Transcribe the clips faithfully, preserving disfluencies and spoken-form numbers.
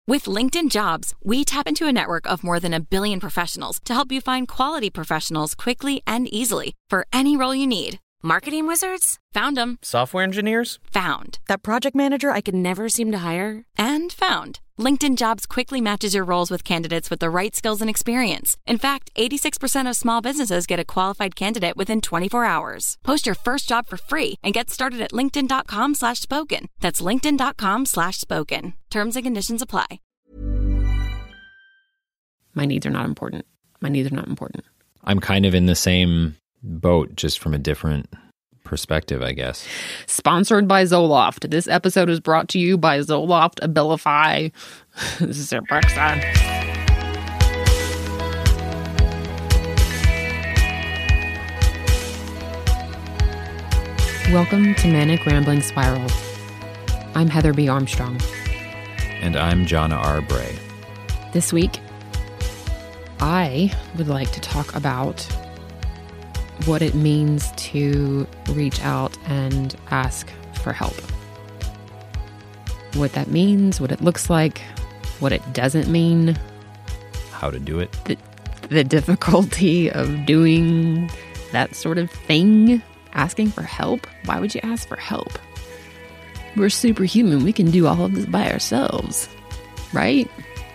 With LinkedIn Jobs, we tap into a network of more than a billion professionals to help you find quality professionals quickly and easily for any role you need. Marketing wizards? Found them. Software engineers? Found. That project manager I could never seem to hire? And found. LinkedIn Jobs quickly matches your roles with candidates with the right skills and experience. In fact, eighty-six percent of small businesses get a qualified candidate within twenty-four hours. Post your first job for free and get started at linkedin.com slash spoken. That's linkedin.com slash spoken. Terms and conditions apply. My needs are not important. My needs are not important. I'm kind of in the same boat, just from a different perspective, I guess. Sponsored by Zoloft. This episode is brought to you by Zoloft Abilify. This is their Brexit. Welcome to Manic Rambling Spiral. I'm Heather B. Armstrong. And I'm Jonna R. Bray. This week, I would like to talk about what it means to reach out and ask for help. What that means, what it looks like, what it doesn't mean. How to do it. The, the difficulty of doing that sort of thing. Asking for help. Why would you ask for help? We're superhuman. We can do all of this by ourselves. Right?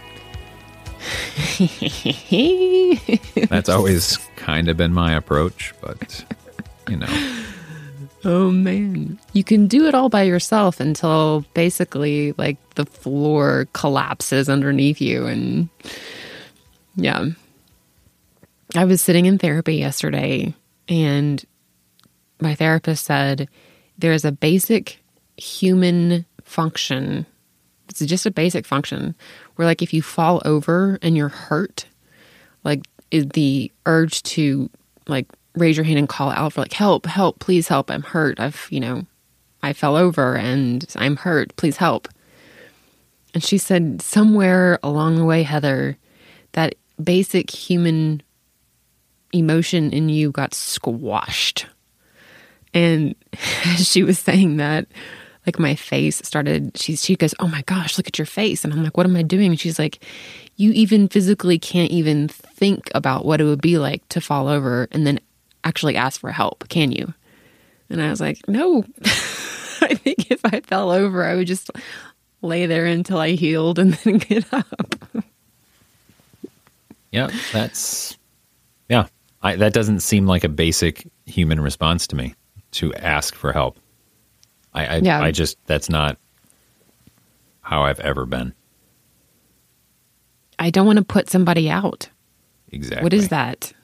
That's always kind of been my approach, but, you know. Oh, man. You can do it all by yourself until basically, like, the floor collapses underneath you. And, yeah. I was sitting in therapy yesterday, and my therapist said there's a basic human function. It's just a basic function where, like, if you fall over and you're hurt, like, is the urge to, like, raise your hand and call out for, like, help, help, please help, I'm hurt. I've, you know, I fell over and I'm hurt, please help. And she said somewhere along the way, Heather, that basic human emotion in you got squashed. And as she was saying that, like, my face started, she, she goes, oh my gosh, look at your face. And I'm like, what am I doing? And she's like, you even physically can't even think about what it would be like to fall over and then actually ask for help, can you? And I was like, no. I think if I fell over, I would just lay there until I healed and then get up. Yeah, that's, yeah. I, that doesn't seem like a basic human response to me, to ask for help. I I, yeah. I just, that's not how I've ever been. I don't want to put somebody out. Exactly. What is that?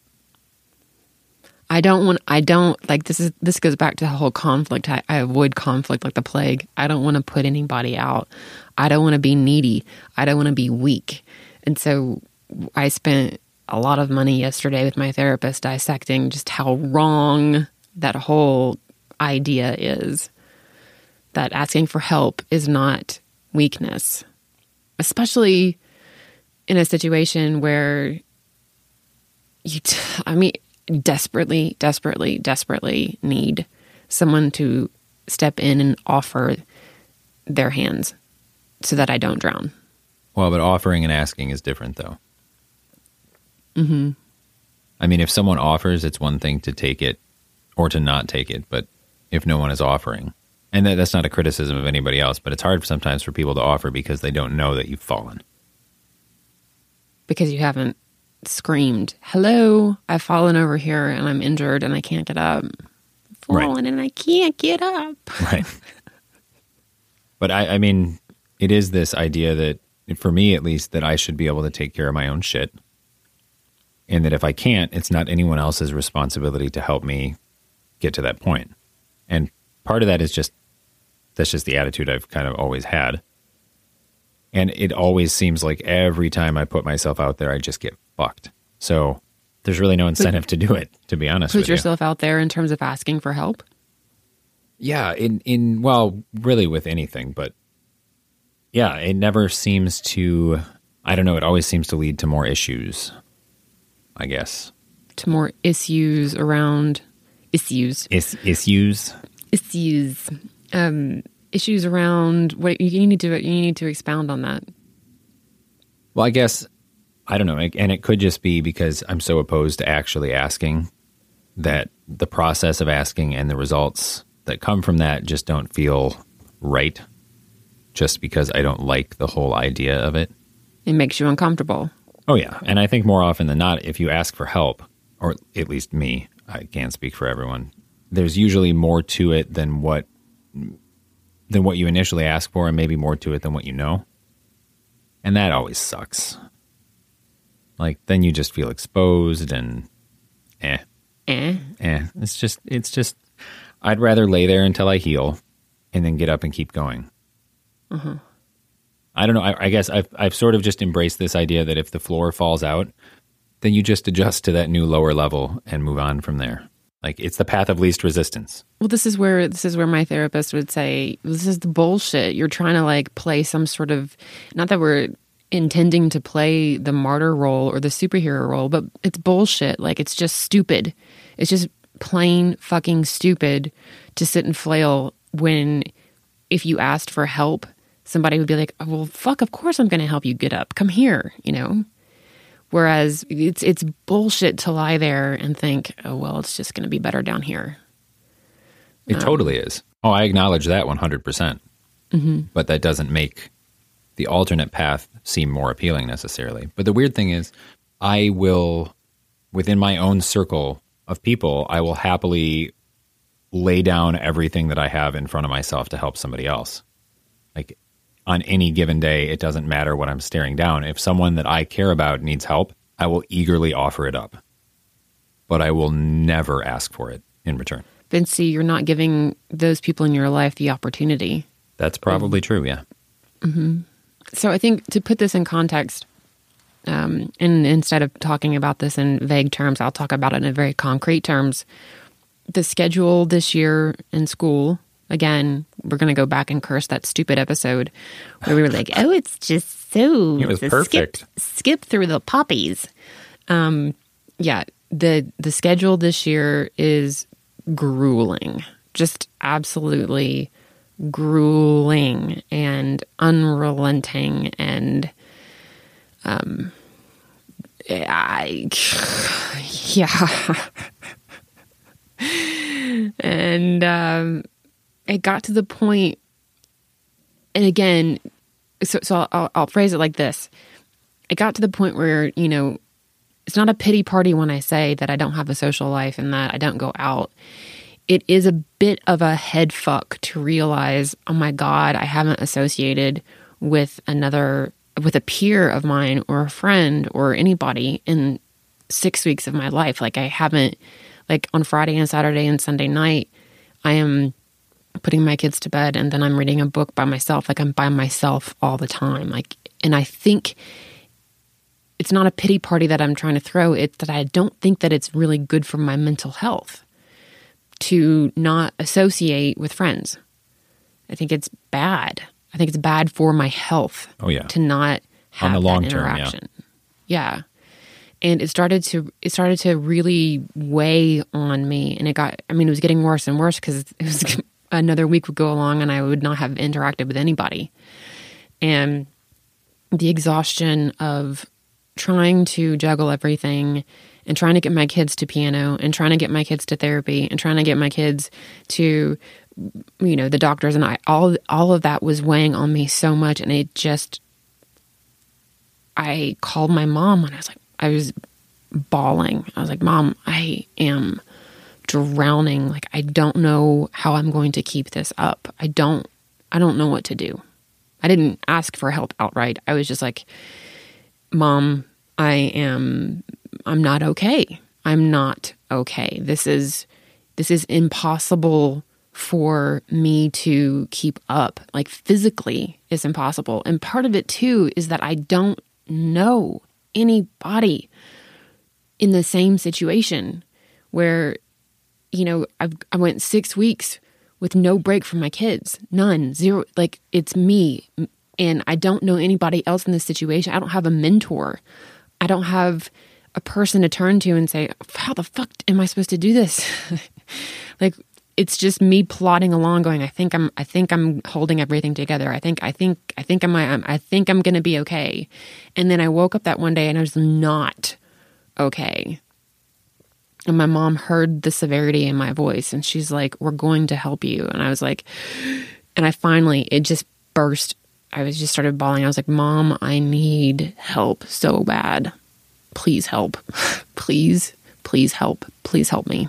I don't want, I don't, like, this is, this goes back to the whole conflict. I, I avoid conflict like the plague. I don't want to put anybody out. I don't want to be needy. I don't want to be weak. And so I spent a lot of money yesterday with my therapist dissecting just how wrong that whole idea is. That asking for help is not weakness, especially in a situation where you, t- I mean, desperately, desperately, desperately need someone to step in and offer their hands so that I don't drown. Well, but offering and asking is different, though. Mm-hmm. I mean, if someone offers, it's one thing to take it or to not take it, but if no one is offering, and that, that's not a criticism of anybody else, but it's hard sometimes for people to offer because they don't know that you've fallen. Because you haven't screamed, hello, I've fallen over here and I'm injured and I can't get up. Fallen right. And I can't get up. Right. But I, I mean, it is this idea that, for me at least, that I should be able to take care of my own shit. And that if I can't, it's not anyone else's responsibility to help me get to that point. And part of that is just, that's just the attitude I've kind of always had. And it always seems like every time I put myself out there, I just get fucked. So there's really no incentive put, to do it, to be honest with you. Put yourself out there in terms of asking for help? Yeah, in, in, well, really with anything, but yeah, it never seems to, I don't know, it always seems to lead to more issues, I guess. To more issues around, issues. Is, issues? Issues. Um, issues around, what you need to, you need to expound on that. Well, I guess, I don't know. And it could just be because I'm so opposed to actually asking that the process of asking and the results that come from that just don't feel right, just because I don't like the whole idea of it. It makes you uncomfortable. Oh, yeah. And I think more often than not, if you ask for help, or at least me, I can't speak for everyone, there's usually more to it than what than what you initially ask for, and maybe more to it than what you know. And that always sucks. Like, then you just feel exposed and eh. Eh? Eh. It's just, it's just, I'd rather lay there until I heal and then get up and keep going. Uh-huh. I don't know. I, I guess I've, I've sort of just embraced this idea that if the floor falls out, then you just adjust to that new lower level and move on from there. Like, it's the path of least resistance. Well, this is where this is where my therapist would say, this is the bullshit. You're trying to like play some sort of, not that we're intending to play the martyr role or the superhero role, but it's bullshit. Like, it's just stupid. It's just plain fucking stupid to sit and flail when if you asked for help, somebody would be like, oh, well, fuck, of course I'm going to help you get up. Come here, you know? Whereas it's it's bullshit to lie there and think, oh, well, it's just going to be better down here. It um, totally is. Oh, I acknowledge that one hundred percent. Mm-hmm. But that doesn't make the alternate path seem more appealing necessarily. But the weird thing is, I will, within my own circle of people, I will happily lay down everything that I have in front of myself to help somebody else. Like, on any given day, it doesn't matter what I'm staring down. If someone that I care about needs help, I will eagerly offer it up. But I will never ask for it in return. Then see, you're not giving those people in your life the opportunity. That's probably true, yeah. Mm-hmm. So I think to put this in context, um, and instead of talking about this in vague terms, I'll talk about it in very concrete terms. The schedule this year in school, again, we're going to go back and curse that stupid episode where we were like, oh, it's just so... It was perfect. Skip, skip through the poppies. Um, yeah, the the schedule this year is grueling. Just absolutely grueling and unrelenting. And um, I... Yeah. And... um it got to the point, and again, so, so I'll, I'll phrase it like this. It got to the point where, you know, it's not a pity party when I say that I don't have a social life and that I don't go out. It is a bit of a head fuck to realize, oh my God, I haven't associated with another, with a peer of mine or a friend or anybody in six weeks of my life. Like, I haven't, like on Friday and Saturday and Sunday night, I am putting my kids to bed and then I'm reading a book by myself. Like, I'm by myself all the time. Like, and I think it's not a pity party that I'm trying to throw. It's that I don't think that it's really good for my mental health to not associate with friends. I think it's bad. I think it's bad for my health. Oh yeah. To not have on the long that term, interaction. Yeah. yeah. And it started to it started to really weigh on me, and it got. I mean, it was getting worse and worse because it was. Another week would go along and I would not have interacted with anybody. And the exhaustion of trying to juggle everything and trying to get my kids to piano and trying to get my kids to therapy and trying to get my kids to, you know, the doctors and I, all, all of that was weighing on me so much. And it just, I called my mom and I was like, I was bawling. I was like, Mom, I am drowning. Like, I don't know how I'm going to keep this up. I don't, I don't know what to do. I didn't ask for help outright. I was just like, Mom, I am, I'm not okay. I'm not okay. This is, this is impossible for me to keep up. Like, physically it's impossible. And part of it too is that I don't know anybody in the same situation where, you know, I've, I went six weeks with no break from my kids. None. Zero. Like, it's me. And I don't know anybody else in this situation. I don't have a mentor. I don't have a person to turn to and say, how the fuck am I supposed to do this? Like, it's just me plodding along going, I think I'm, I think I'm holding everything together. I think, I think, I think I'm, I'm I think I'm going to be okay. And then I woke up that one day and I was not okay. And my mom heard the severity in my voice and she's like, we're going to help you. And I was like, and I finally, it just burst. I was just started bawling. I was like, Mom, I need help so bad. Please help. Please, please help. Please help me.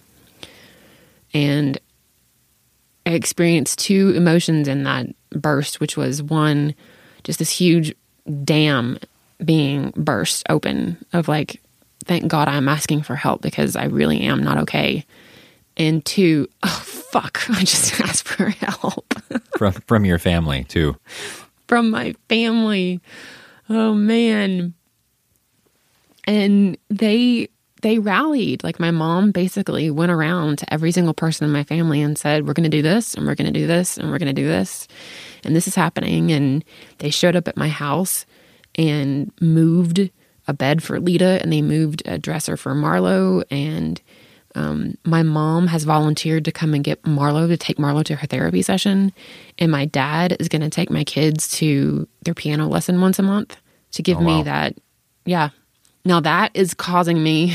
And I experienced two emotions in that burst, which was one, just this huge dam being burst open of like, thank God I'm asking for help because I really am not okay. And two, oh, fuck, I just asked for help. from from your family, too. From my family. Oh, man. And they they rallied. Like my mom basically went around to every single person in my family and said, we're going to do this, and we're going to do this, and we're going to do this. And this is happening. And they showed up at my house and moved a bed for Lita, and they moved a dresser for Marlo. And um, my mom has volunteered to come and get Marlo, to take Marlo to her therapy session. And my dad is going to take my kids to their piano lesson once a month to give oh, wow. me that. Yeah. Now that is causing me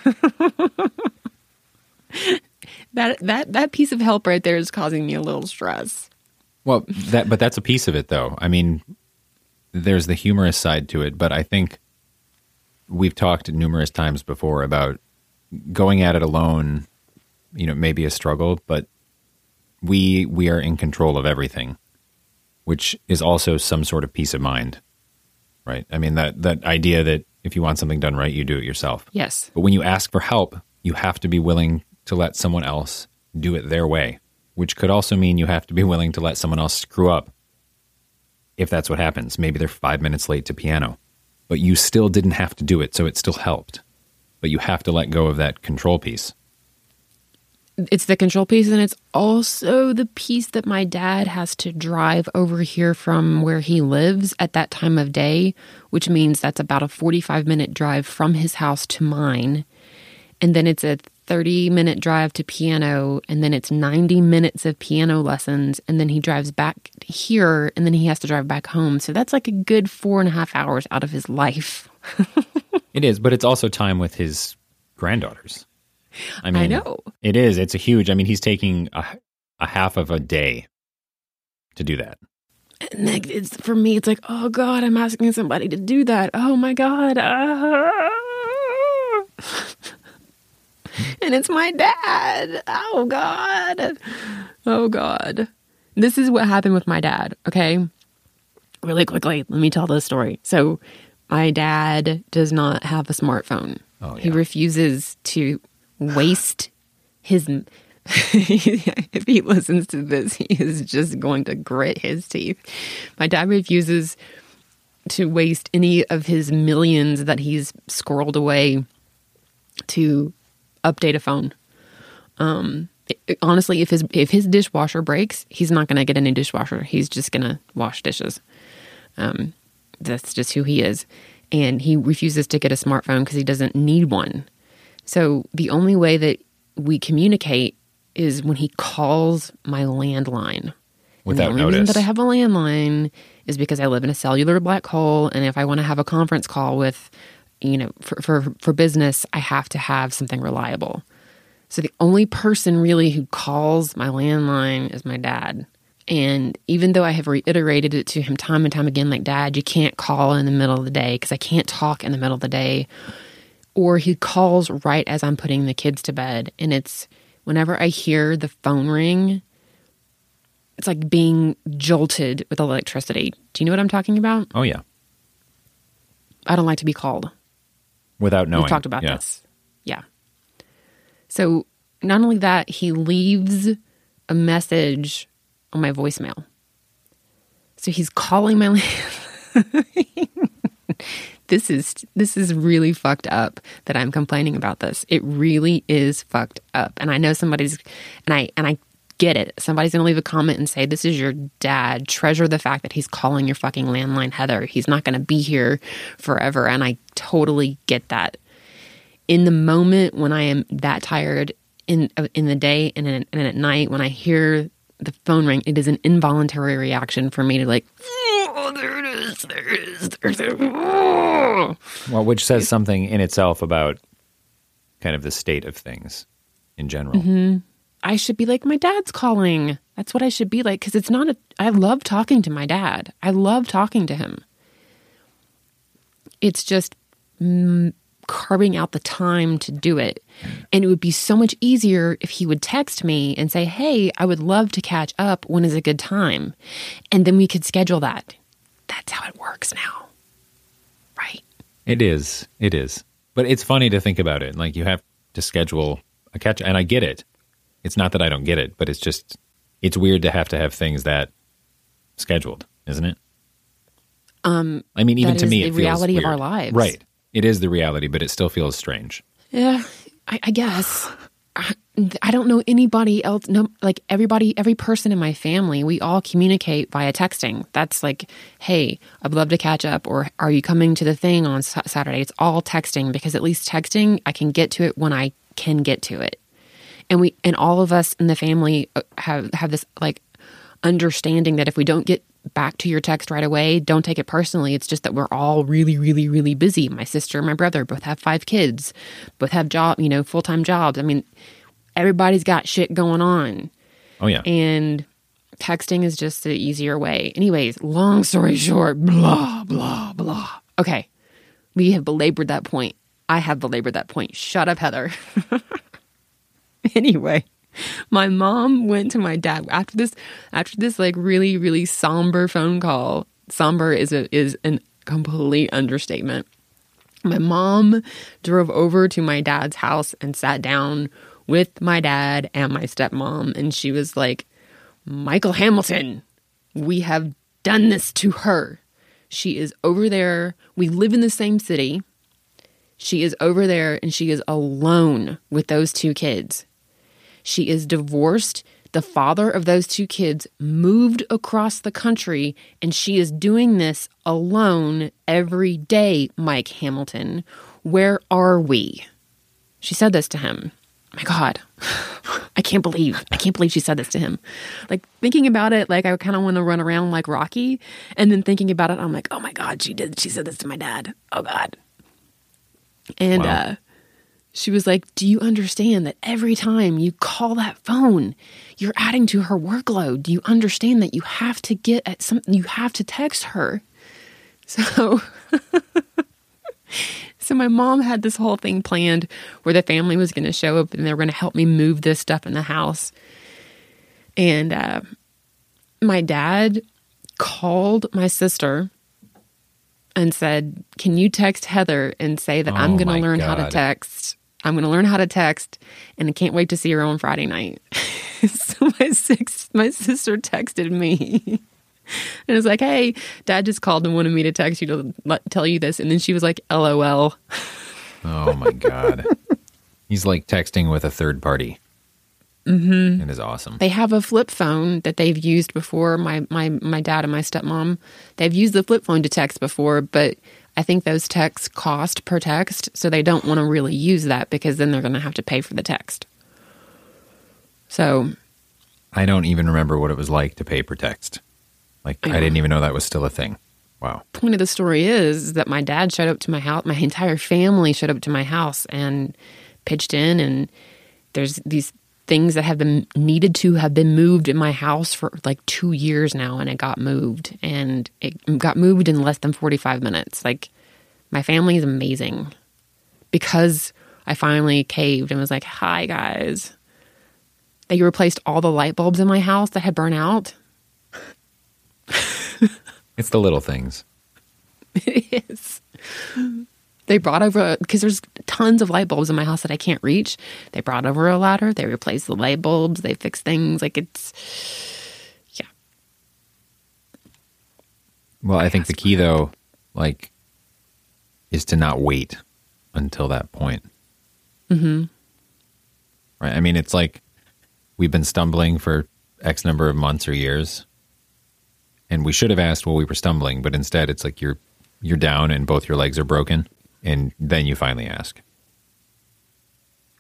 that that that piece of help right there is causing me a little stress. Well, that but that's a piece of it, though. I mean, there's the humorous side to it, but I think we've talked numerous times before about going at it alone. You know, maybe a struggle, but we we are in control of everything, which is also some sort of peace of mind, right? I mean, that that idea that if you want something done right, you do it yourself. Yes. But when you ask for help, you have to be willing to let someone else do it their way, which could also mean you have to be willing to let someone else screw up if that's what happens. Maybe they're five minutes late to piano, but you still didn't have to do it, so it still helped. But you have to let go of that control piece. It's the control piece, and it's also the piece that my dad has to drive over here from where he lives at that time of day, which means that's about a forty-five minute drive from his house to mine. And then it's a thirty minute drive to piano, and then it's ninety minutes of piano lessons, and then he drives back here, and then he has to drive back home. So that's like a good four and a half hours out of his life. It is, but it's also time with his granddaughters. I mean, I know. It is. It's a huge, I mean, he's taking a, a half of a day to do that. And like, it's, for me, it's like, oh God, I'm asking somebody to do that. Oh my God. Ah. And it's my dad. Oh God. Oh God. This is what happened with my dad, okay? Really quickly, let me tell this story. So my dad does not have a smartphone. Oh, yeah. He refuses to waste his... If he listens to this, he is just going to grit his teeth. My dad refuses to waste any of his millions that he's squirreled away to update a phone. Um, it, honestly, if his if his dishwasher breaks, he's not going to get a new dishwasher. He's just going to wash dishes. Um, that's just who he is. And he refuses to get a smartphone because he doesn't need one. So the only way that we communicate is when he calls my landline. Without and the only notice. reason that I have a landline is because I live in a cellular black hole, and if I want to have a conference call with, you know, for, for, for business, I have to have something reliable. So the only person really who calls my landline is my dad. And even though I have reiterated it to him time and time again, like, Dad, you can't call in the middle of the day because I can't talk in the middle of the day. Or he calls right as I'm putting the kids to bed. And it's whenever I hear the phone ring, it's like being jolted with electricity. Do you know what I'm talking about? Oh, yeah. I don't like to be called. Without knowing. We've talked about yeah. this. Yeah. So not only that, he leaves a message on my voicemail. So he's calling my landline. This is this is really fucked up that I'm complaining about this. It really is fucked up. And I know somebody's and I and I get it. Somebody's going to leave a comment and say, this is your dad. Treasure the fact that he's calling your fucking landline, Heather. He's not going to be here forever. And I totally get that. In the moment when I am that tired in in the day and, in, and at night when I hear the phone ring, it is an involuntary reaction for me to like, oh, there it is, there it is, there's it. Oh. Well, which says something in itself about kind of the state of things in general. Mm-hmm. I should be like, my dad's calling. That's what I should be like, because it's not a, I love talking to my dad. I love talking to him. It's just mm, carving out the time to do it. And it would be so much easier if he would text me and say, hey, I would love to catch up. When is a good time? And then we could schedule that. That's how it works now. Right? It is. It is. But it's funny to think about it. Like, you have to schedule a catch. And I get it. It's not that I don't get it, but it's just, it's weird to have to have things that scheduled, isn't it? Um, I mean, even that to is me, the it feels reality weird. of our lives. Right. It is the reality, but it still feels strange. Yeah, I, I guess. I, I don't know anybody else. No, like everybody, every person in my family, we all communicate via texting. That's like, hey, I'd love to catch up, or are you coming to the thing on sa- Saturday? It's all texting, because at least texting, I can get to it when I can get to it. And we, and all of us in the family have, have this like understanding that if we don't get back to your text right away, don't take it personally. It's just that we're all really, really, really busy. My sister and my brother both have five kids, both have job, you know, full-time jobs. I mean, everybody's got shit going on. Oh, yeah. And texting is just the easier way. Anyways, long story short, blah, blah, blah. Okay. We have belabored that point. I have belabored that point. Shut up, Heather. Anyway, my mom went to my dad after this, after this like really, really somber phone call. Somber is a, is a complete understatement. My mom drove over to my dad's house and sat down with my dad and my stepmom. And she was like, Michael Hamilton, we have done this to her. She is over there. We live in the same city. She is over there and she is alone with those two kids. She is divorced. The father of those two kids moved across the country, and she is doing this alone every day, Mike Hamilton. Where are we? She said this to him. Oh my God. I can't believe, I can't believe she said this to him. Like, thinking about it, like, I kind of want to run around like Rocky. And then thinking about it, I'm like, oh my God, she did. She said this to my dad. Oh God. And, wow. uh, she was like, do you understand that every time you call that phone, you're adding to her workload? Do you understand that you have to get at something, you have to text her? So, so my mom had this whole thing planned where the family was going to show up and they were going to help me move this stuff in the house. And uh, my dad called my sister and said, can you text Heather and say that Oh I'm going to my learn how to God. text? I'm going to learn how to text, and I can't wait to see her on Friday night. So my six, my sister texted me and it was like, hey, Dad just called and wanted me to text you to let, tell you this. And then she was like, L O L. Oh my God. He's like texting with a third party. Mm-hmm. It is awesome. They have a flip phone that they've used before. My, my, my dad and my stepmom, they've used the flip phone to text before, but I think those texts cost per text, so they don't want to really use that because then they're going to have to pay for the text. So I don't even remember what it was like to pay per text. Like, I, I didn't even know that was still a thing. Wow. Point of the story is that my dad showed up to my house. My entire family showed up to my house and pitched in, and there's these things that have been needed to have been moved in my house for like two years now, and it got moved, and it got moved in less than forty-five minutes. Like, my family is amazing because I finally caved and was like, hi guys. They replaced all the light bulbs in my house that had burnt out. It's the little things. It is. They brought over, because there's tons of light bulbs in my house that I can't reach. They brought over a ladder. They replaced the light bulbs. They fixed things. Like, it's, yeah. Well, I think the key, though, like, is to not wait until that point. Mm-hmm. Right? I mean, it's like we've been stumbling for X number of months or years, and we should have asked while we were stumbling, but instead it's like you're you're down and both your legs are broken, and then you finally ask.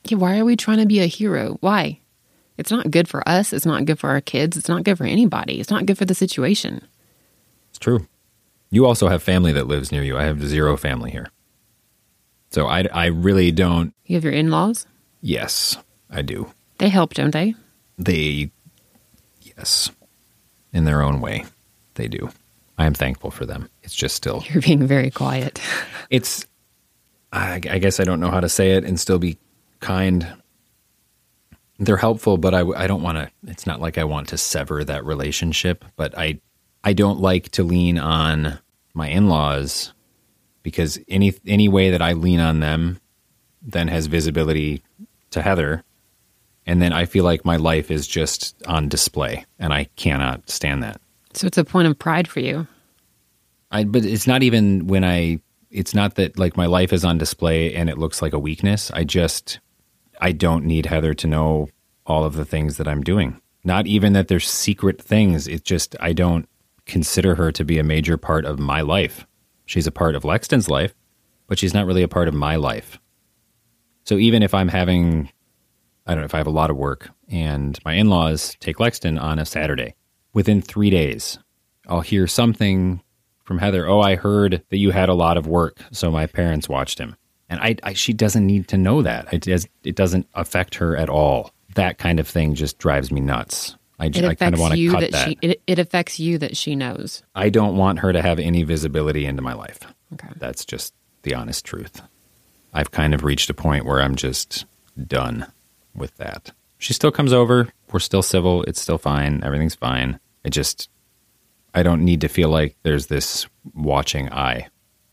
Yeah, why are we trying to be a hero? Why? It's not good for us. It's not good for our kids. It's not good for anybody. It's not good for the situation. It's true. You also have family that lives near you. I have zero family here. So I, I really don't. You have your in-laws? Yes, I do. They help, don't they? They, yes, in their own way, they do. I am thankful for them. It's just still. You're being very quiet. It's, I, I guess I don't know how to say it and still be kind. They're helpful, but I, I don't want to, it's not like I want to sever that relationship, but I, I don't like to lean on my in-laws because any, any way that I lean on them then has visibility to Heather. And then I feel like my life is just on display and I cannot stand that. So it's a point of pride for you. I, but it's not even when I, it's not that like my life is on display and it looks like a weakness. I just, I don't need Heather to know all of the things that I'm doing. Not even that there's secret things. It's just, I don't consider her to be a major part of my life. She's a part of Lexton's life, but she's not really a part of my life. So even if I'm having, I don't know, if I have a lot of work and my in-laws take Lexton on a Saturday, within three days, I'll hear something from Heather. Oh, I heard that you had a lot of work, so my parents watched him. And I, I she doesn't need to know that. It, does, it doesn't affect her at all. That kind of thing just drives me nuts. I, just, I kind of want to cut that. that. She, it, it affects you that she knows. I don't want her to have any visibility into my life. Okay. That's just the honest truth. I've kind of reached a point where I'm just done with that. She still comes over. We're still civil. It's still fine. Everything's fine. I just, I don't need to feel like there's this watching eye.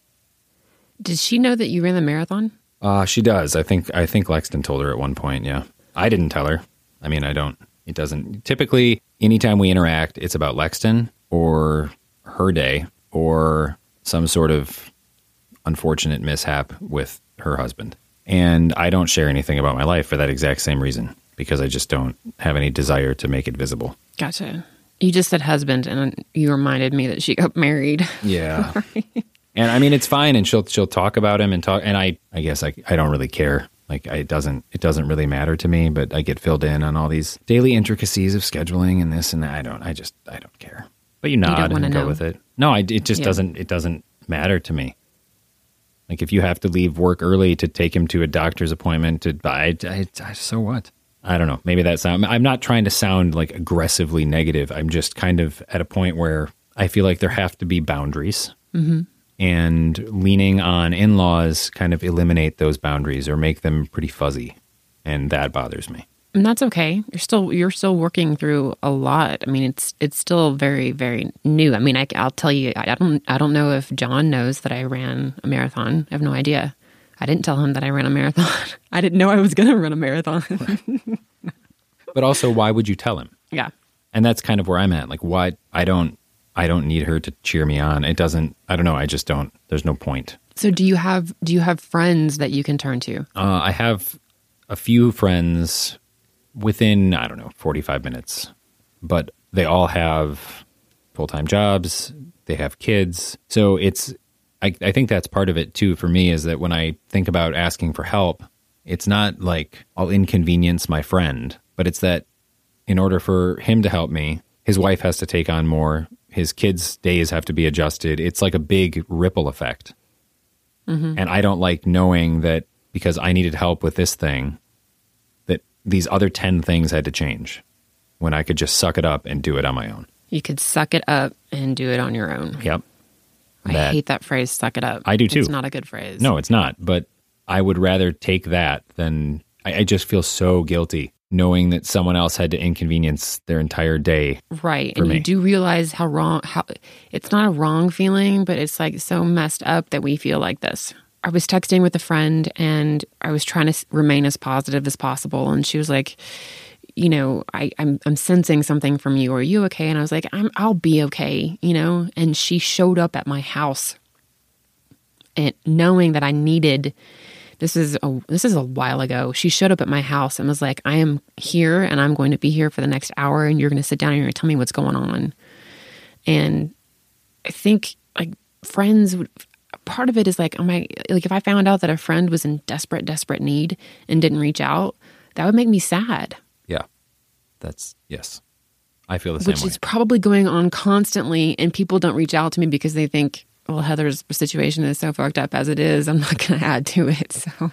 Did she know that you ran the marathon? Uh, she does. I think, I think Lexton told her at one point. Yeah. I didn't tell her. I mean, I don't, it doesn't, typically anytime we interact, it's about Lexton or her day or some sort of unfortunate mishap with her husband. And I don't share anything about my life for that exact same reason, because I just don't have any desire to make it visible. Gotcha. You just said husband, and you reminded me that she got married. Yeah. And I mean, it's fine. And she'll, she'll talk about him and talk. And I, I guess I, I don't really care. Like I, it doesn't, it doesn't really matter to me, but I get filled in on all these daily intricacies of scheduling and this and that. I don't, I just, I don't care. But you nod and go with it. No, I, it just yeah. doesn't, it doesn't matter to me. Like if you have to leave work early to take him to a doctor's appointment, to I, I, I, so what? I don't know. Maybe that sound. I'm not trying to sound like aggressively negative. I'm just kind of at a point where I feel like there have to be boundaries, mm-hmm. and leaning on in-laws kind of eliminate those boundaries or make them pretty fuzzy, and that bothers me. And that's okay. You're still you're still working through a lot. I mean, it's it's still very very new. I mean, I, I'll tell you, I don't I don't know if John knows that I ran a marathon. I have no idea. I didn't tell him that I ran a marathon. I didn't know I was going to run a marathon. But also, why would you tell him? Yeah, and that's kind of where I'm at. Like, why I don't I don't need her to cheer me on. It doesn't. I don't know. I just don't. There's no point. So do you have do you have friends that you can turn to? Uh, I have a few friends. Within, I don't know, forty-five minutes. But they all have full-time jobs. They have kids. So it's, I, I think that's part of it too for me, is that when I think about asking for help, it's not like I'll inconvenience my friend, but it's that in order for him to help me, his wife has to take on more. His kids' days have to be adjusted. It's like a big ripple effect. Mm-hmm. And I don't like knowing that because I needed help with this thing, these other ten things had to change when I could just suck it up and do it on my own. You could suck it up and do it on your own. Yep. I That, hate that phrase, suck it up. I do too. It's not a good phrase. No, it's not. But I would rather take that than, I, I just feel so guilty knowing that someone else had to inconvenience their entire day. Right. For and me. you do realize how wrong, how it's not a wrong feeling, but it's like so messed up that we feel like this. I was texting with a friend and I was trying to remain as positive as possible. And she was like, you know, I, I'm I'm sensing something from you. Are you okay? And I was like, I'm, I'll be okay, you know? And she showed up at my house and knowing that I needed, this is a, this is a while ago. She showed up at my house and was like, I am here and I'm going to be here for the next hour and you're going to sit down and you're going to tell me what's going on. And I think like friends would, part of it is like, am I, like if I found out that a friend was in desperate, desperate need and didn't reach out, that would make me sad. Yeah. That's, yes. I feel the same Which way. is probably going on constantly, and people don't reach out to me because they think, well, Heather's situation is so fucked up as it is. I'm not going to add to it. So,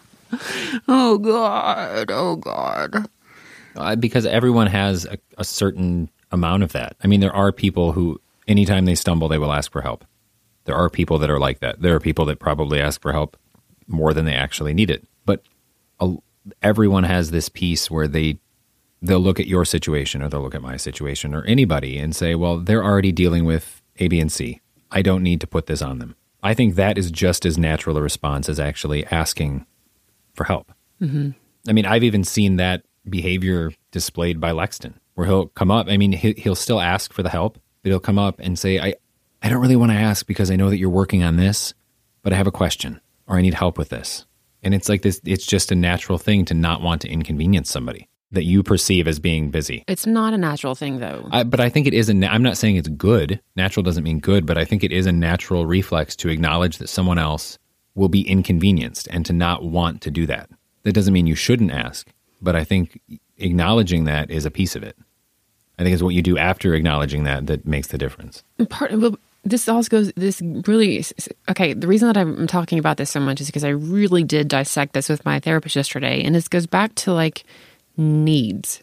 oh God, oh God. Uh, because everyone has a, a certain amount of that. I mean, there are people who, anytime they stumble, they will ask for help. There are people that are like that. There are people that probably ask for help more than they actually need it. But uh, everyone has this piece where they, they'll look at your situation or they'll look at my situation or anybody and say, well, they're already dealing with A, B, and C. I don't need to put this on them. I think that is just as natural a response as actually asking for help. Mm-hmm. I mean, I've even seen that behavior displayed by Lexton, where he'll come up. I mean, he, he'll still ask for the help, but he'll come up and say, I, I don't really want to ask because I know that you're working on this, but I have a question or I need help with this. And it's like this, it's just a natural thing to not want to inconvenience somebody that you perceive as being busy. It's not a natural thing, though. I, but I think it is a, I'm not saying it's good. Natural doesn't mean good, but I think it is a natural reflex to acknowledge that someone else will be inconvenienced and to not want to do that. That doesn't mean you shouldn't ask, but I think acknowledging that is a piece of it. I think it's what you do after acknowledging that that makes the difference. Part, well, this also goes, this really, okay, the reason that I'm talking about this so much is because I really did dissect this with my therapist yesterday, and this goes back to like needs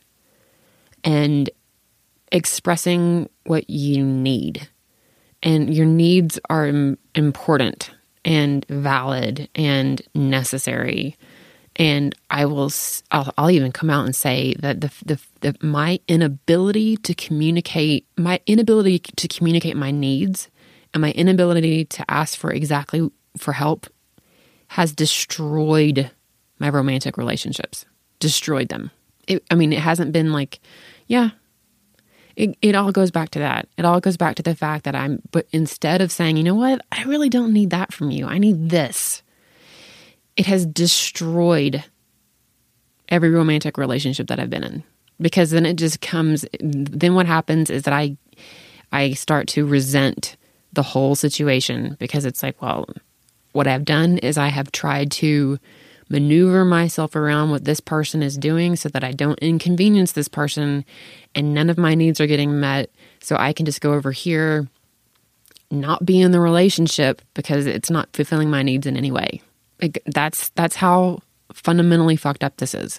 and expressing what you need. And your needs are im- important and valid and necessary. And I will, I'll, I'll even come out and say that the, the, the my inability to communicate, my inability to communicate my needs and my inability to ask for exactly for help has destroyed my romantic relationships, destroyed them. It, I mean, it hasn't been like, yeah, it, it all goes back to that. It all goes back to the fact that I'm, but instead of saying, you know what, I really don't need that from you. I need this. It has destroyed every romantic relationship that I've been in, because then it just comes, then what happens is that I, I start to resent the whole situation, because it's like, well, what I've done is I have tried to maneuver myself around what this person is doing so that I don't inconvenience this person, and none of my needs are getting met. So I can just go over here, not be in the relationship because it's not fulfilling my needs in any way. Like, that's that's how fundamentally fucked up this is,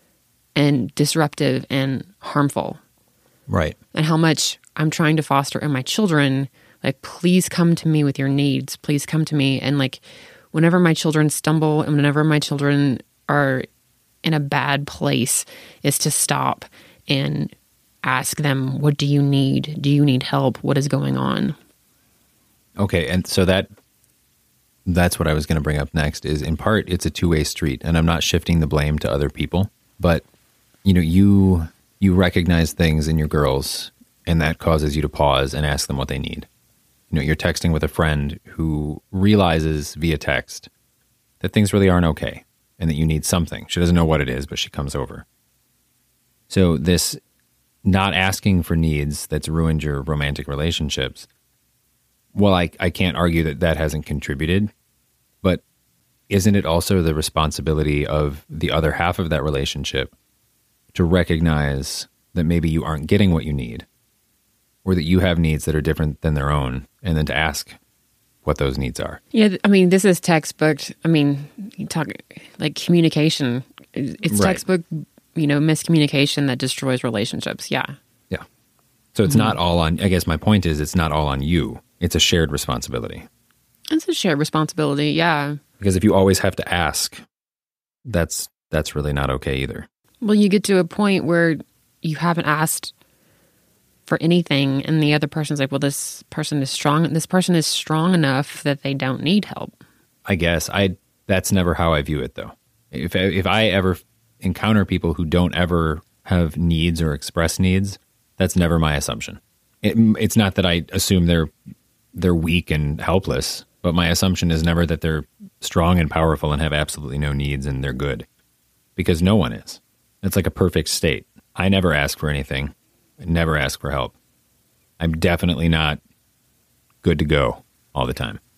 and disruptive and harmful. Right. And how much I'm trying to foster in my children, like, please come to me with your needs. Please come to me. And like, whenever my children stumble and whenever my children are in a bad place, is to stop and ask them, what do you need? Do you need help? What is going on? Okay. And so that, that's what I was going to bring up next is, in part, it's a two-way street, and I'm not shifting the blame to other people, but you know, you, you recognize things in your girls, and that causes you to pause and ask them what they need. You know, you're texting with a friend who realizes via text that things really aren't okay and that you need something. She doesn't know what it is, but she comes over. So this not asking for needs that's ruined your romantic relationships, well, I, I can't argue that that hasn't contributed, but isn't it also the responsibility of the other half of that relationship to recognize that maybe you aren't getting what you need, or that you have needs that are different than their own, and then to ask what those needs are? Yeah, I mean, this is textbook. I mean, you talk like communication. It's Right. textbook, you know, miscommunication that destroys relationships. Yeah. Yeah. So it's mm-hmm. not all on, I guess my point is, it's not all on you. It's a shared responsibility. It's a shared responsibility, yeah. Because if you always have to ask, that's that's really not okay either. Well, you get to a point where you haven't asked for anything, and the other person's like, well, this person is strong. This person is strong enough that they don't need help. I guess I. That's never how I view it, though. If if I ever encounter people who don't ever have needs or express needs, that's never my assumption. It, it's not that I assume they're they're weak and helpless, but my assumption is never that they're strong and powerful and have absolutely no needs and they're good, because no one is. It's like a perfect state. I never ask for anything. I never ask for help. I'm definitely not good to go all the time.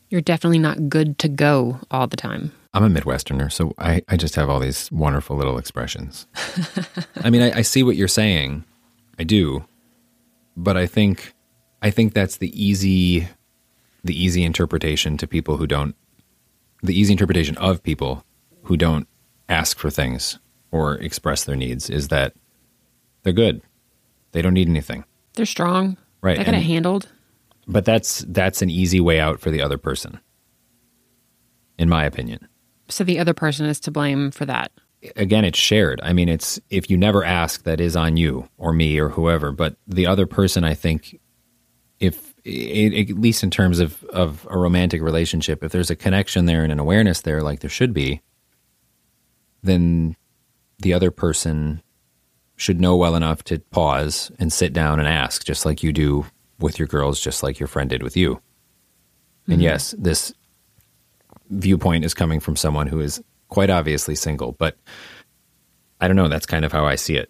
You're definitely not good to go all the time. I'm a Midwesterner, so I, I just have all these wonderful little expressions. I mean, I, I see what you're saying. I do. But I think I think that's the easy the easy interpretation to people who don't the easy interpretation of people who don't ask for things or express their needs is that they're good. They don't need anything. They're strong. Right. They got it handled. But that's that's an easy way out for the other person, in my opinion. So the other person is to blame for that. Again, it's shared. I mean, it's if you never ask, that is on you or me or whoever. But the other person, I think, if it, at least in terms of, of a romantic relationship, if there's a connection there and an awareness there, like there should be, then the other person should know well enough to pause and sit down and ask, just like you do with your girls, just like your friend did with you. Mm-hmm. And yes, this viewpoint is coming from someone who is quite obviously single, but I don't know, that's kind of how I see it.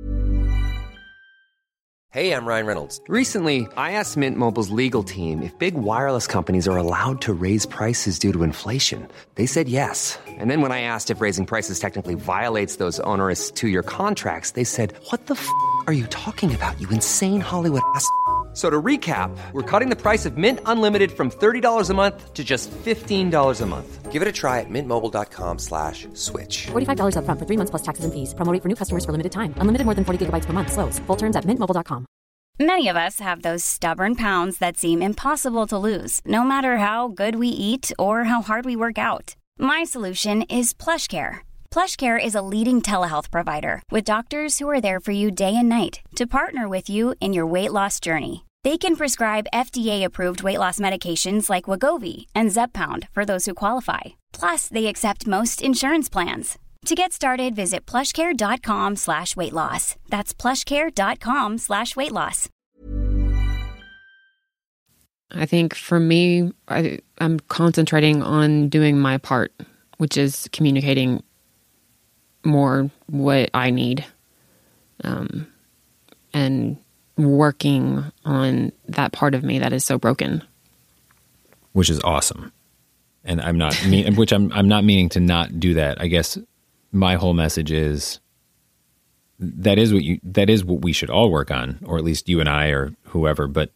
Hey, I'm Ryan Reynolds. Recently, I asked Mint Mobile's legal team if big wireless companies are allowed to raise prices due to inflation. They said yes. And then when I asked if raising prices technically violates those onerous two-year contracts, they said, what the f*** are you talking about, you insane Hollywood ass f- So to recap, we're cutting the price of Mint Unlimited from thirty dollars a month to just fifteen dollars a month. Give it a try at mintmobile.com slash switch. forty-five dollars up front for three months plus taxes and fees. Promo rate for new customers for limited time. Unlimited more than forty gigabytes per month. Slows full terms at mint mobile dot com. Many of us have those stubborn pounds that seem impossible to lose, no matter how good we eat or how hard we work out. My solution is PlushCare. PlushCare is a leading telehealth provider with doctors who are there for you day and night to partner with you in your weight loss journey. They can prescribe F D A-approved weight loss medications like Wegovy and Zepbound for those who qualify. Plus, they accept most insurance plans. To get started, visit plushcare.com slash weight loss. That's plushcare.com slash weight loss. I think for me, I, I'm concentrating on doing my part, which is communicating more what I need, um, and working on that part of me that is so broken. Which is awesome. And I'm not mean, which I'm I'm not meaning to not do that. I guess my whole message is that is what you that is what we should all work on, or at least you and I or whoever. But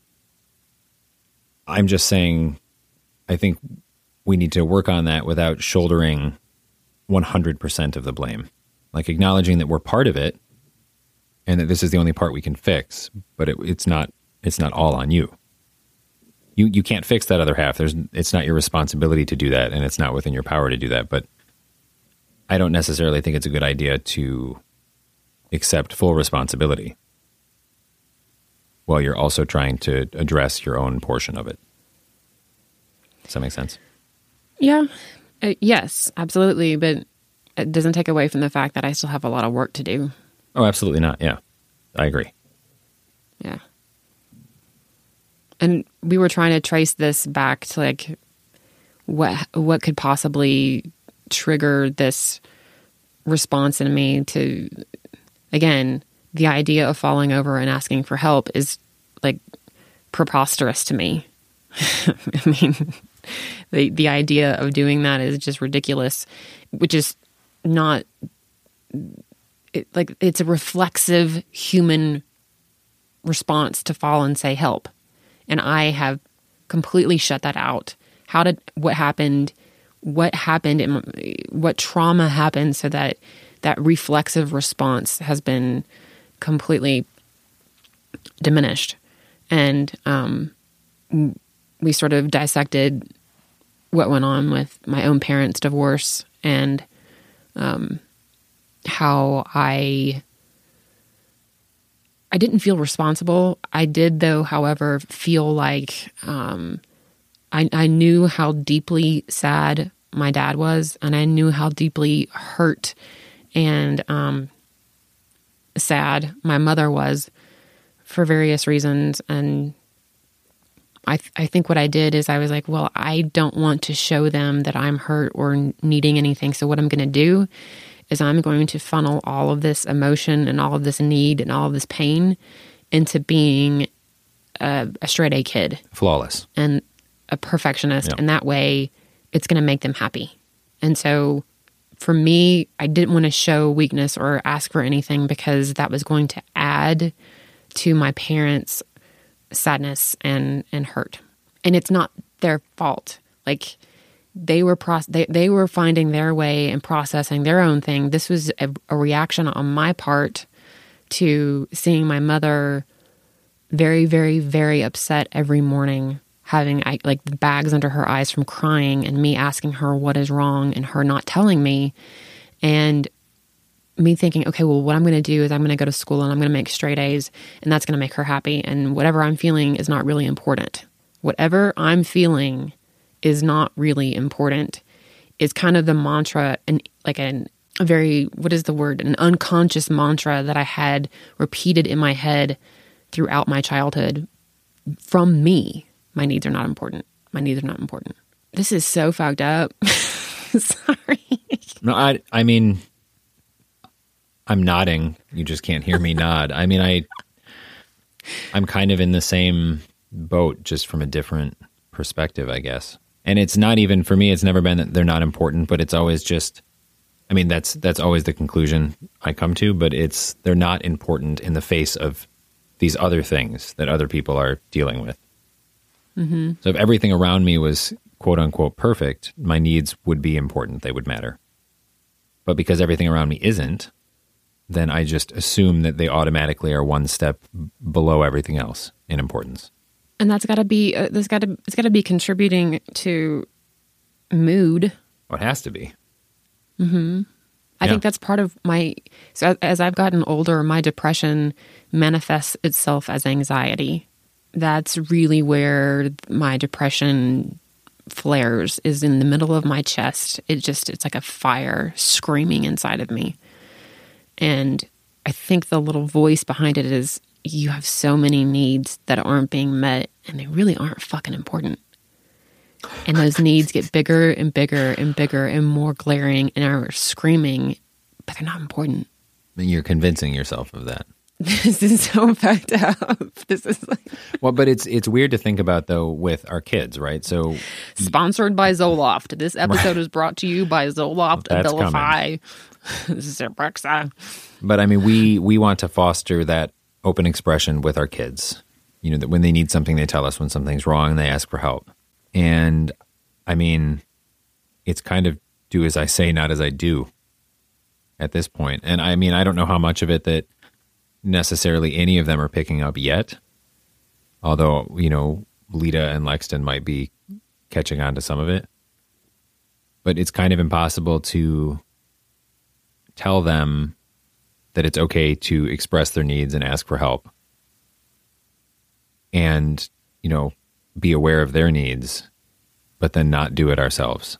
I'm just saying, I think we need to work on that without shouldering one hundred percent of the blame, like acknowledging that we're part of it and that this is the only part we can fix. But it, it's not it's not all on you. You you can't fix that other half. There's it's not your responsibility to do that, and it's not within your power to do that. But I don't necessarily think it's a good idea to accept full responsibility while you're also trying to address your own portion of it. Does that make sense? Yeah. Uh, yes, absolutely. But it doesn't take away from the fact that I still have a lot of work to do. Oh, absolutely not. Yeah, I agree. Yeah. And we were trying to trace this back to like what what could possibly trigger this response in me to, again, the idea of falling over and asking for help is like preposterous to me. I mean, the the idea of doing that is just ridiculous, which is not it, like it's a reflexive human response to fall and say help. And I have completely shut that out. How did, what happened, what happened, and what trauma happened so that that reflexive response has been completely diminished. And um, we sort of dissected what went on with my own parents' divorce and um, how I... I didn't feel responsible. I did, though, however, feel like um, I, I knew how deeply sad my dad was, and I knew how deeply hurt and um, sad my mother was for various reasons. And I, th- I think what I did is I was like, well, I don't want to show them that I'm hurt or needing anything. So what I'm going to do is I'm going to funnel all of this emotion and all of this need and all of this pain into being a, a straight A kid. Flawless. And a perfectionist, Yeah. and that way it's going to make them happy. And so for me, I didn't want to show weakness or ask for anything because that was going to add to my parents' sadness and, and hurt. And it's not their fault. Like they were pro- they, they were finding their way and processing their own thing. This was a, a reaction on my part to seeing my mother very, very, very upset every morning, having I, like the bags under her eyes from crying, and me asking her what is wrong and her not telling me, and me thinking, okay, well, what I'm going to do is I'm going to go to school and I'm going to make straight A's, and that's going to make her happy. And whatever I'm feeling is not really important. Whatever I'm feeling is not really important is kind of the mantra, and like an, a very, what is the word? An unconscious mantra that I had repeated in my head throughout my childhood from me. My needs are not important. My needs are not important. This is so fucked up. Sorry. No, I, I mean, I'm nodding. You just can't hear me nod. I mean, I, I'm kind of in the same boat, just from a different perspective, I guess. And it's not even, for me, it's never been that they're not important, but it's always just, I mean, that's, that's always the conclusion I come to, but it's, they're not important in the face of these other things that other people are dealing with. Mm-hmm. So if everything around me was quote unquote perfect, my needs would be important. They would matter. But because everything around me isn't, then I just assume that they automatically are one step below everything else in importance. And that's got to be, uh, that's got to, it's got to be contributing to mood. Well, it has to be. Mm-hmm. I Yeah. think that's part of my, so as I've gotten older, my depression manifests itself as anxiety. That's really where my depression flares, is in the middle of my chest. It just, it's like a fire screaming inside of me. And I think the little voice behind it is, you have so many needs that aren't being met, and they really aren't fucking important. And those needs get bigger and bigger and bigger and more glaring and are screaming, but they're not important. And you're convincing yourself of that. This is so fucked up. This is like... Well, but it's it's weird to think about, though, with our kids, right? So, Sponsored by Zoloft. This episode is brought to you by Zoloft That's Abilify. This is Alexa. but I mean, we we want to foster that open expression with our kids. You know, that when they need something, they tell us. When something's wrong, they ask for help. And I mean, it's kind of do as I say, not as I do at this point. And I mean, I don't know how much of it that necessarily any of them are picking up yet. Although, you know, Lita and Lexton might be catching on to some of it. But it's kind of impossible to tell them that it's okay to express their needs and ask for help. And, you know, be aware of their needs, but then not do it ourselves.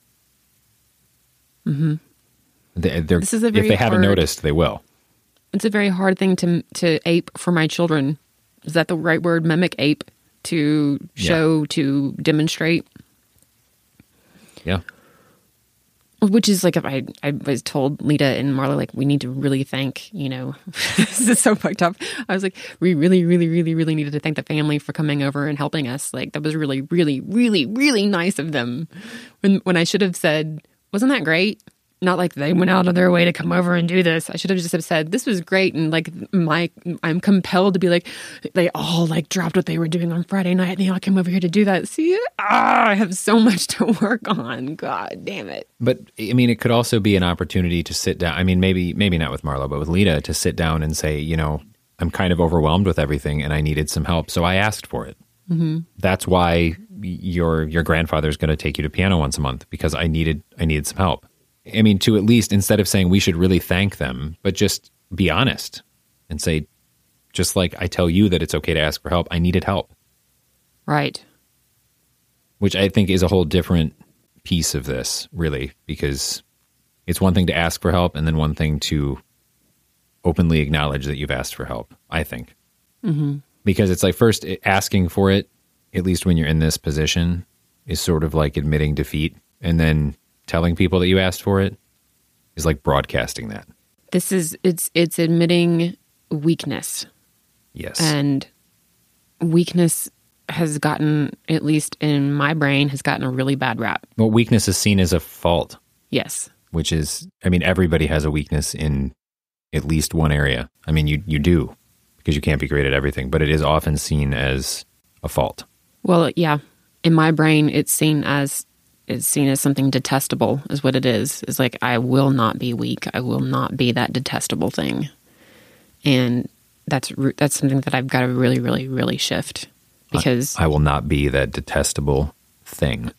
Mm-hmm. They, they're, This is a if very they haven't hard- noticed, they will. It's a very hard thing to to ape for my children. Is that the right word? Mimic, ape, to show, Yeah. to demonstrate. Yeah. Which is like, if I, I was told Lita and Marla, like, we need to really thank, you know, this is so fucked up. I was like, we really, really, really, really needed to thank the family for coming over and helping us. Like, that was really, really, really, really nice of them. When, when I should have said, wasn't that great? Not like they went out of their way to come over and do this. I should have just have said, this was great. And like, my, I'm compelled to be like, they all like dropped what they were doing on Friday night and they all came over here to do that. See, ah, I have so much to work on. God damn it. But I mean, it could also be an opportunity to sit down. I mean, maybe, maybe not with Marlo, but with Lita, to sit down and say, you know, I'm kind of overwhelmed with everything and I needed some help. So I asked for it. Mm-hmm. That's why your, your grandfather's going to take you to piano once a month, because I needed, I needed some help. I mean, to at least, instead of saying we should really thank them, but just be honest and say, just like I tell you that it's okay to ask for help, I needed help. Right. Which I think is a whole different piece of this, really, because it's one thing to ask for help and then one thing to openly acknowledge that you've asked for help, I think. Mm-hmm. Because it's like, first, asking for it, at least when you're in this position, is sort of like admitting defeat. And then telling people that you asked for it is like broadcasting that. This is, it's, it's admitting weakness. Yes. And weakness has gotten, at least in my brain, has gotten a really bad rap. Well, weakness is seen as a fault. Yes. Which is, I mean, everybody has a weakness in at least one area. I mean, you, you do, because you can't be great at everything, but it is often seen as a fault. Well, yeah. In my brain, it's seen as it's seen as something detestable, is what it is. It's like, I will not be weak. I will not be that detestable thing. And that's that's something that I've got to really, really, really shift. Because I, I will not be that detestable thing.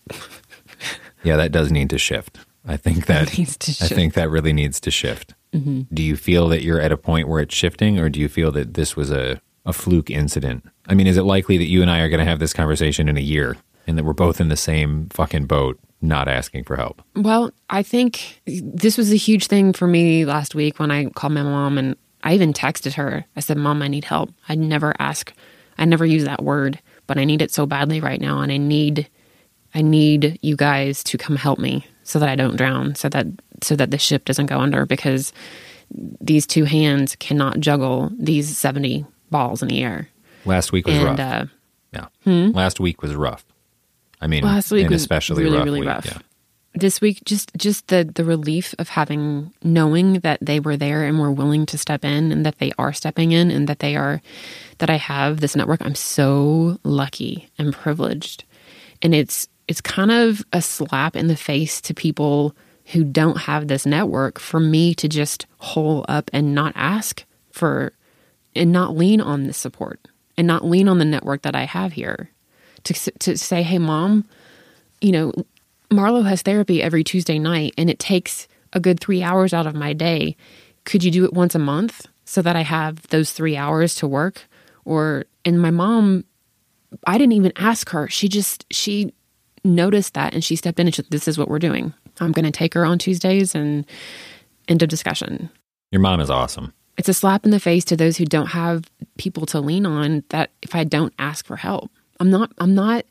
Yeah, that does need to shift. I think that needs to shift. I think that really needs to shift. Mm-hmm. Do you feel that you're at a point where it's shifting, or do you feel that this was a, a fluke incident? I mean, is it likely that you and I are going to have this conversation in a year and that we're both in the same fucking boat, not asking for help? Well, I think this was a huge thing for me last week when I called my mom, and I even texted her. I said, Mom, I need help. I never ask, I never use that word, but I need it so badly right now, and I need, I need you guys to come help me so that I don't drown, so that so that the ship doesn't go under, because these two hands cannot juggle these seventy balls in the air. Last week was and, rough. Uh, yeah. Hmm? Last week was rough. I mean, last week an was especially really, rough really week. rough. Yeah. This week, just just the the relief of having, knowing that they were there and were willing to step in, and that they are stepping in, and that they are, that I have this network. I'm so lucky and privileged, and it's it's kind of a slap in the face to people who don't have this network, for me to just hole up and not ask for, and not lean on this support, and not lean on the network that I have here, to to say, hey, Mom, you know, Marlo has therapy every Tuesday night, and it takes a good three hours out of my day. Could you do it once a month so that I have those three hours to work? Or, and my mom, I didn't even ask her. She just, she noticed that, and she stepped in and she said, this is what we're doing. I'm going to take her on Tuesdays, and end of discussion. Your mom is awesome. It's a slap in the face to those who don't have people to lean on, that if I don't ask for help, I'm not, I'm not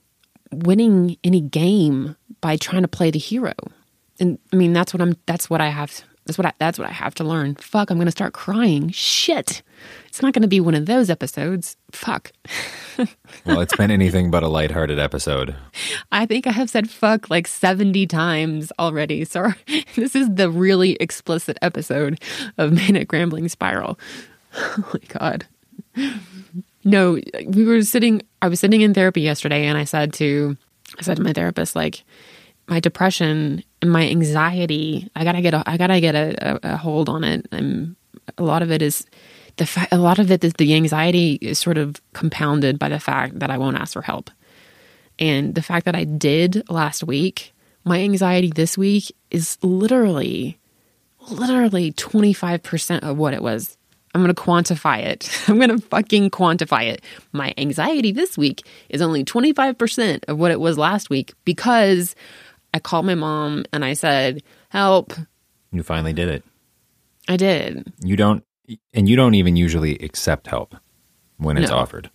winning any game by trying to play the hero. And I mean, that's what I'm, that's what I have, that's what I, that's what I have to learn. Fuck, I'm going to start crying. Shit. It's not going to be one of those episodes. Fuck. Well, it's been anything but a lighthearted episode. I think I have said fuck like seventy times already. Sorry. This is the really explicit episode of Manic Rambling Spiral. Oh my God. No, we were sitting, I was sitting in therapy yesterday, and I said to, I said to my therapist, like, my depression and my anxiety, I gotta get a, I gotta get a, a, a hold on it. And a lot of it is the fact, a lot of it is the anxiety is sort of compounded by the fact that I won't ask for help. And the fact that I did last week, my anxiety this week is literally, literally twenty-five percent of what it was. I'm going to quantify it. I'm going to fucking quantify it. My anxiety this week is only twenty-five percent of what it was last week, because I called my mom and I said, help. You finally did it. I did. You don't, and you don't even usually accept help when it's No. offered.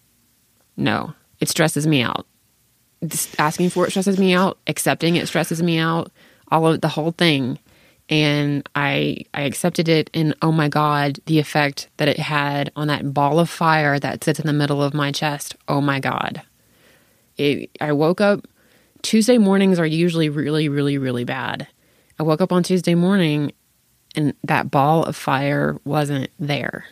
No, it stresses me out. Just asking for it stresses me out. Accepting it stresses me out. All of the whole thing. And I I accepted it, and oh my God, the effect that it had on that ball of fire that sits in the middle of my chest. Oh my God. It, I woke up, Tuesday mornings are usually really, really, really bad. I woke up on Tuesday morning, and that ball of fire wasn't there.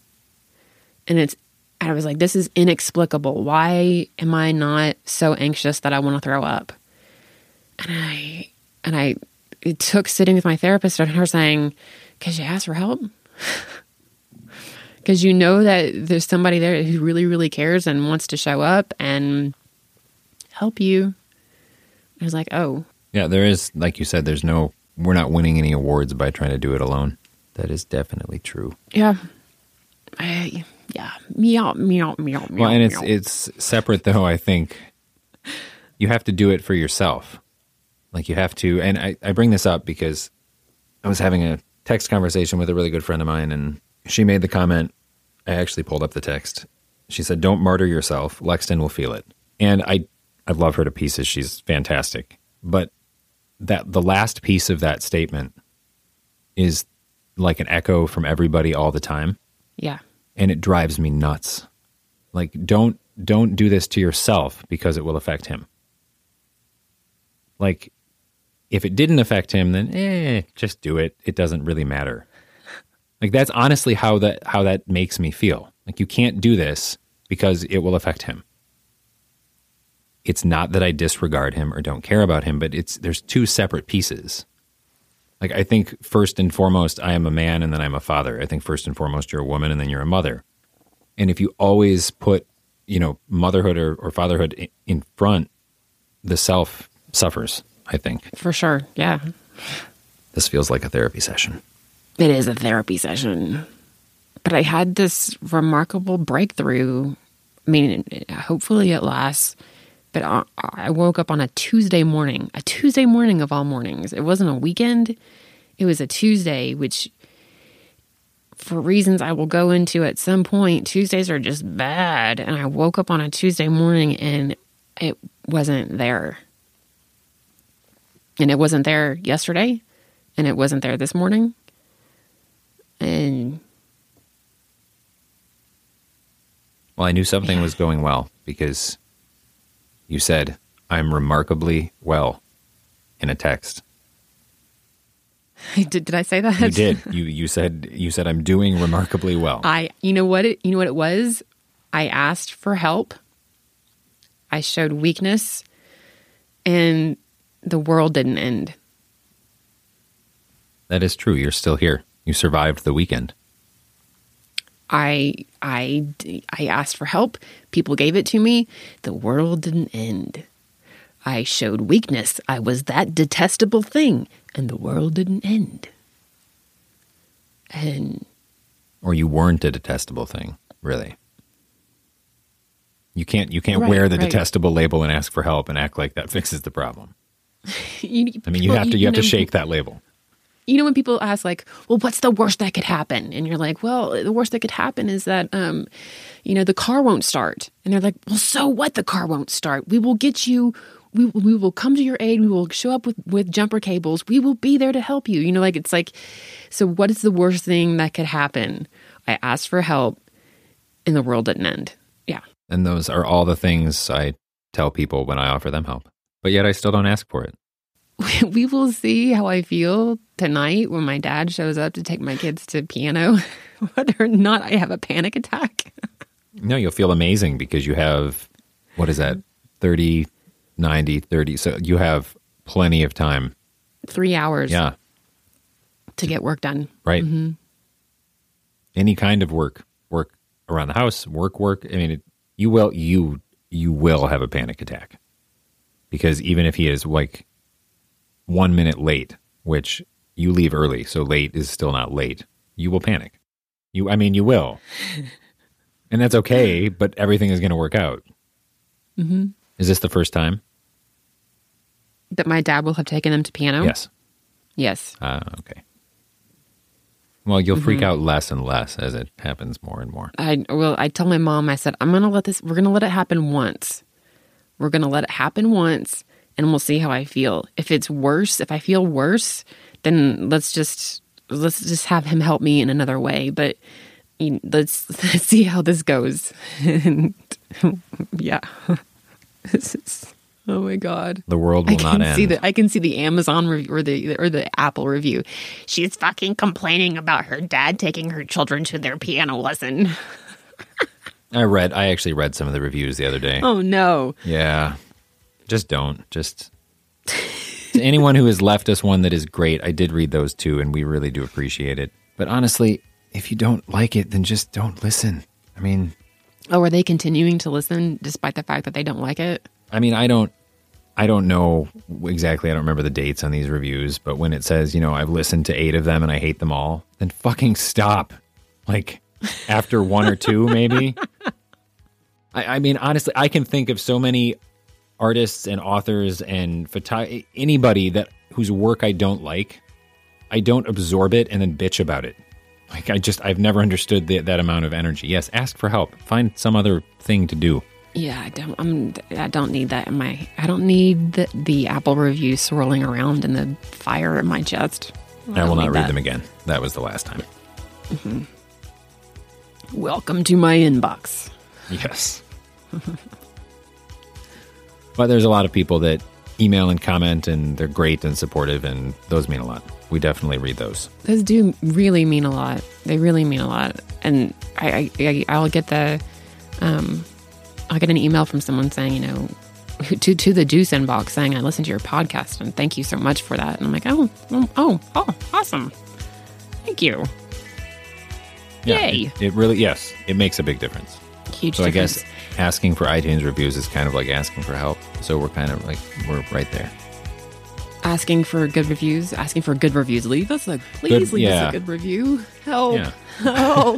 And it's, I was like, this is inexplicable. Why am I not so anxious that I want to throw up? And I, and I, it took sitting with my therapist and her saying, because you asked for help? Because you know that there's somebody there who really, really cares and wants to show up and help you. I was like, oh. Yeah, there is, like you said, there's no, we're not winning any awards by trying to do it alone. That is definitely true. Yeah. I, yeah. Meow, meow, meow, meow. Well, and it's meow. it's separate, though, I think. You have to do it for yourself. Like, you have to, and I, I bring this up because I was having a text conversation with a really good friend of mine, and she made the comment, I actually pulled up the text. She said, don't martyr yourself. Lexton will feel it. And I, I love her to pieces. She's fantastic. But that the last piece of that statement is like an echo from everybody all the time. Yeah. And it drives me nuts. Like, don't don't do this to yourself because it will affect him. Like, if it didn't affect him, then eh, just do it. It doesn't really matter. Like, that's honestly how that how that makes me feel. Like, you can't do this because it will affect him. It's not that I disregard him or don't care about him, but it's there's two separate pieces. Like, I think first and foremost, I am a man and then I'm a father. I think first and foremost, you're a woman and then you're a mother. And if you always put, you know, motherhood or, or fatherhood in front, the self suffers, I think. For sure, yeah. This feels like a therapy session. It is a therapy session. But I had this remarkable breakthrough. I mean, hopefully it lasts. But I, I woke up on a Tuesday morning, a Tuesday morning of all mornings. It wasn't a weekend. It was a Tuesday, which for reasons I will go into at some point, Tuesdays are just bad. And I woke up on a Tuesday morning and it wasn't there. And it wasn't there yesterday. And it wasn't there this morning. And well, I knew something yeah. was going well because you said, I'm remarkably well in a text. Did, did I say that? You did. You you said you said I'm doing remarkably well. I you know what it you know what it was? I asked for help. I showed weakness, and the world didn't end. That is true. You're still here. You survived the weekend. I I I asked for help. People gave it to me. The world didn't end. I showed weakness. I was that detestable thing, and the world didn't end. And or you weren't a detestable thing, really. You can't you can't right, wear the right. detestable label and ask for help and act like that fixes the problem. you, I mean, you well, have to you, you have know, to shake that label. You know, when people ask, like, well, what's the worst that could happen? And you're like, well, the worst that could happen is that, um, you know, the car won't start. And they're like, well, so what? The car won't start. We will get you, we, we will come to your aid. We will show up with, with jumper cables. We will be there to help you. You know, like, it's like, so what is the worst thing that could happen? I asked for help and the world didn't end. Yeah. And those are all the things I tell people when I offer them help. But yet I still don't ask for it. We will see how I feel tonight when my dad shows up to take my kids to piano, whether or not I have a panic attack. No, you'll feel amazing because you have, what is that, thirty, ninety, thirty. So you have plenty of time. Three hours Yeah. to get work done. Right. Mm-hmm. Any kind of work, work around the house, work, work. I mean, it, you will, you, you will have a panic attack because even if he is like one minute late, which you leave early, so late is still not late, you will panic. You, I mean, you will. And that's okay, but everything is going to work out. Mm-hmm. Is this the first time? That my dad will have taken them to piano? Yes. Yes. Ah, uh, okay. Well, you'll freak Mm-hmm. out less and less as it happens more and more. I well, I told my mom, I said, I'm going to let this, we're going to let it happen once. We're going to let it happen once. And we'll see how I feel. If it's worse, if I feel worse, then let's just let's just have him help me in another way. But you know, let's let's see how this goes. And, yeah, this is, oh my God, The world will I not can end. see the I can see the Amazon review or the or the Apple review. She's fucking complaining about her dad taking her children to their piano lesson. I read. I actually read some of the reviews the other day. Oh no. Yeah. Just don't. Just to anyone who has left us one that is great, I did read those too, and we really do appreciate it. But honestly, if you don't like it, then just don't listen. I mean, Oh, are they continuing to listen despite the fact that they don't like it? I mean, I don't, I don't know exactly. I don't remember the dates on these reviews, but when it says, you know, I've listened to eight of them and I hate them all, then fucking stop. Like after one or two, maybe. I, I mean, honestly, I can think of so many artists and authors and photo- anybody that whose work I don't like. I don't absorb it and then bitch about it. Like I just, I've never understood the, that amount of energy. Yes, ask for help. Find some other thing to do. Yeah, I don't. I'm. I don't need that in my. I don't need the, the Apple review swirling around in the fire in my chest. I, I will don't not need read that. them again. That was the last time. Mm-hmm. Welcome to my inbox. Yes. But there's a lot of people that email and comment, and they're great and supportive, and those mean a lot. We definitely read those. Those do really mean a lot. They really mean a lot. And I, I, I'll get the, um, I'll get an email from someone saying, you know, to to the Juice inbox saying, I listened to your podcast and thank you so much for that. And I'm like, oh, oh, oh, oh awesome. Thank you. Yeah, Yay. It, it really, yes, it makes a big difference. Huge so difference. I guess asking for iTunes reviews is kind of like asking for help. So we're kind of like, we're right there. Asking for good reviews, asking for good reviews. Leave us a, please Good- leave yeah. us a good review. Help. Yeah. Help.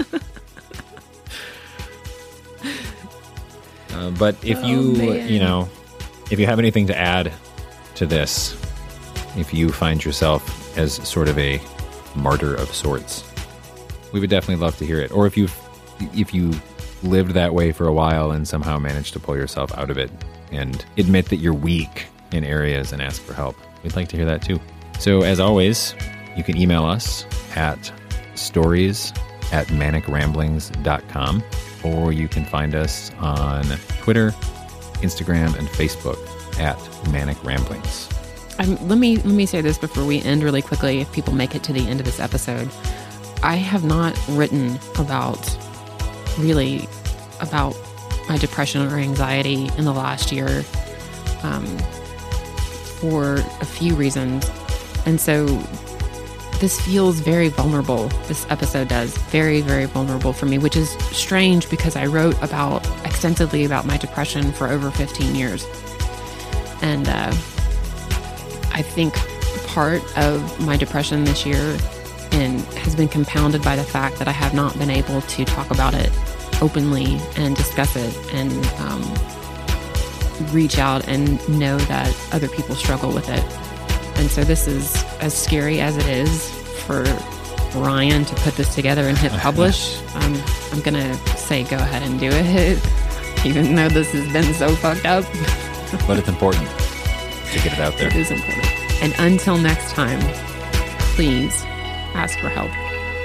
Uh, but if Oh, you, man. you know, if you have anything to add to this, if you find yourself as sort of a martyr of sorts, we would definitely love to hear it. Or if you, if you lived that way for a while and somehow managed to pull yourself out of it and admit that you're weak in areas and ask for help, we'd like to hear that too. So as always, you can email us at stories at manic ramblings dot com, or you can find us on Twitter, Instagram, and Facebook at Manic Ramblings. Um, let me let me say this before we end really quickly. If people make it to the end of this episode, I have not written about really about my depression or anxiety in the last year um, for a few reasons, and so this feels very vulnerable. This episode does very very vulnerable for me, which is strange because I wrote about extensively about my depression for over fifteen years, and. Uh, I think part of my depression this year and has been compounded by the fact that I have not been able to talk about it openly and discuss it and um, reach out and know that other people struggle with it. And so this is as scary as it is for Ryan to put this together and hit publish. um, I'm going to say go ahead and do it, even though this has been so fucked up. But it's important to get it out there. It is important. And until next time, please ask for help.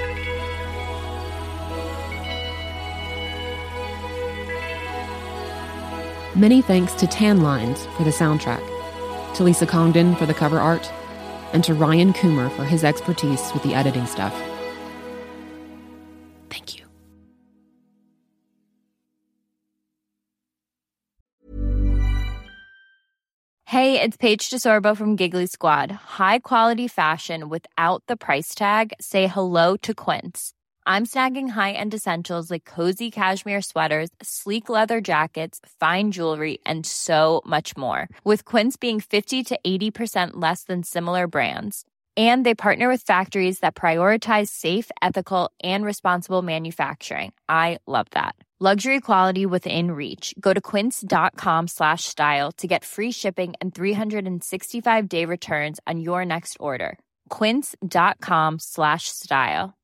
Many thanks to Tan Lines for the soundtrack, to Lisa Congdon for the cover art, and to Ryan Coomer for his expertise with the editing stuff. Thank you. Hey, it's Paige DeSorbo from Giggly Squad. High quality fashion without the price tag. Say hello to Quince. I'm snagging high-end essentials like cozy cashmere sweaters, sleek leather jackets, fine jewelry, and so much more. With Quince being fifty to eighty percent less than similar brands. And they partner with factories that prioritize safe, ethical, and responsible manufacturing. I love that. Luxury quality within reach. Go to quince.com slash style to get free shipping and three sixty-five day returns on your next order. Quince.com slash style.